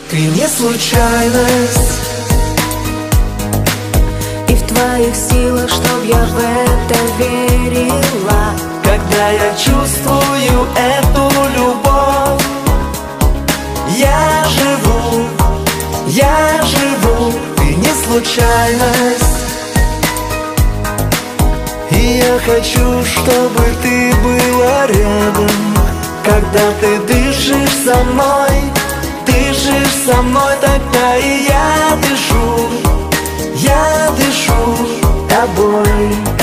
Ты не случайность, и в твоих силах, чтоб я в это верила. когда я чувствую эту любовь, я живу, ты не случайность. И я хочу, чтобы ты была рядом, когда ты дышишь со мной, тогда и я дышу тобой.